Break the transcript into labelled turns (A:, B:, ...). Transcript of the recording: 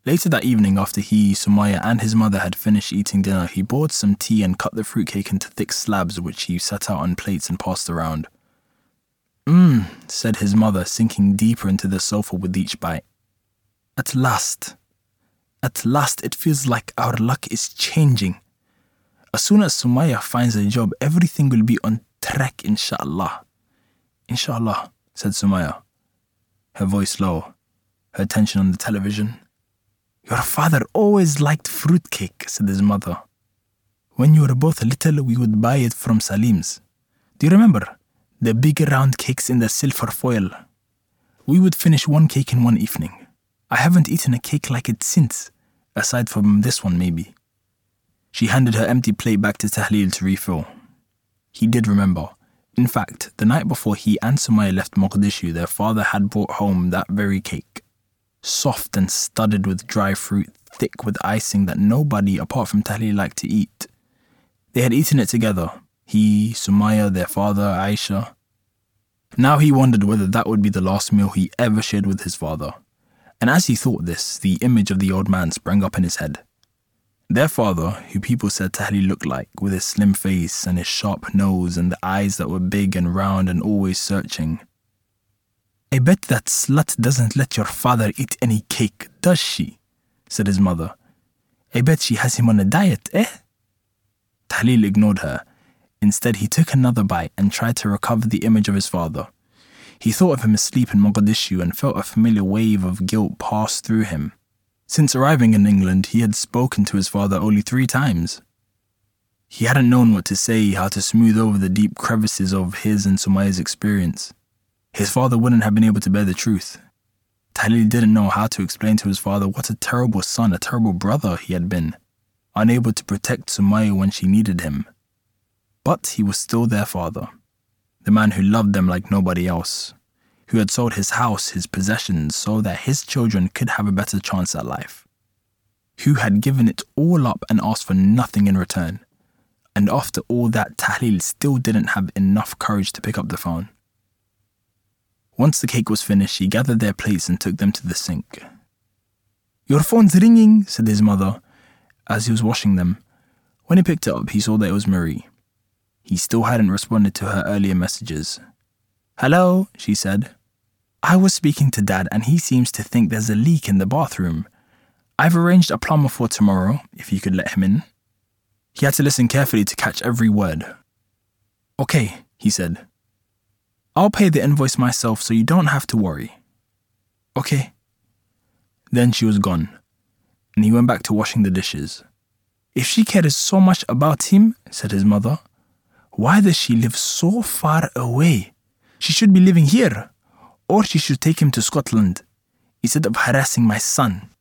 A: Later that evening, after he, Sumaya, and his mother had finished eating dinner, he poured some tea and cut the fruitcake into thick slabs, which he set out on plates and passed around. Said his mother, sinking deeper into the sofa with each bite. At last, it feels like our luck is changing. As soon as Sumaya finds a job, everything will be on track, inshallah. Inshallah, said Sumaya, her voice low, her attention on the television. Your father always liked fruitcake, said his mother. When you were both little, we would buy it from Salim's. Do you remember? The big round cakes in the silver foil. We would finish one cake in one evening. I haven't eaten a cake like it since, aside from this one maybe. She handed her empty plate back to Tahlil to refill. He did remember. In fact, the night before he and Sumaya left Mogadishu, their father had brought home that very cake. Soft and studded with dry fruit, thick with icing that nobody apart from Tahlil liked to eat. They had eaten it together. He, Sumaya, their father, Aisha. Now he wondered whether that would be the last meal he ever shared with his father. And as he thought this, the image of the old man sprang up in his head. Their father, who people said Tahlil looked like, with his slim face and his sharp nose and the eyes that were big and round and always searching. I bet that slut doesn't let your father eat any cake, does she? Said his mother. I bet she has him on a diet, eh? Tahlil ignored her. Instead, he took another bite and tried to recover the image of his father. He thought of him asleep in Mogadishu and felt a familiar wave of guilt pass through him. Since arriving in England, he had spoken to his father only 3 times. He hadn't known what to say, how to smooth over the deep crevices of his and Sumaya's experience. His father wouldn't have been able to bear the truth. Tahlil didn't know how to explain to his father what a terrible son, a terrible brother he had been, unable to protect Sumaya when she needed him. But he was still their father, the man who loved them like nobody else, who had sold his house, his possessions, so that his children could have a better chance at life, who had given it all up and asked for nothing in return. And after all that, Tahlil still didn't have enough courage to pick up the phone. Once the cake was finished, he gathered their plates and took them to the sink. Your phone's ringing, said his mother, as he was washing them. When he picked it up, he saw that it was Marie. He still hadn't responded to her earlier messages. Hello, she said. I was speaking to Dad and he seems to think there's a leak in the bathroom. I've arranged a plumber for tomorrow, if you could let him in. He had to listen carefully to catch every word. Okay, he said. I'll pay the invoice myself so you don't have to worry. Okay. Then she was gone, and he went back to washing the dishes. If she cares so much about him, said his mother, why does she live so far away? She should be living here, or she should take him to Scotland, instead of harassing my son.